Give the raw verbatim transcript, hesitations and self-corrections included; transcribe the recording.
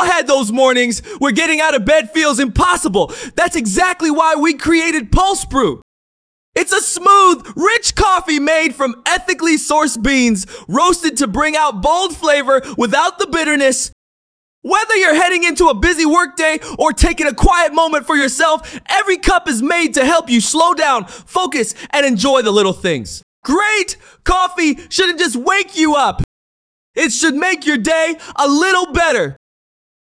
all had those mornings where getting out of bed feels impossible. That's exactly why we created Pulse Brew. It's a smooth, rich coffee made from ethically sourced beans, roasted to bring out bold flavor without the bitterness. Whether you're heading into a busy workday or taking a quiet moment for yourself, every cup is made to help you slow down, focus, and enjoy the little things. Great coffee shouldn't just wake you up. It should make your day a little better.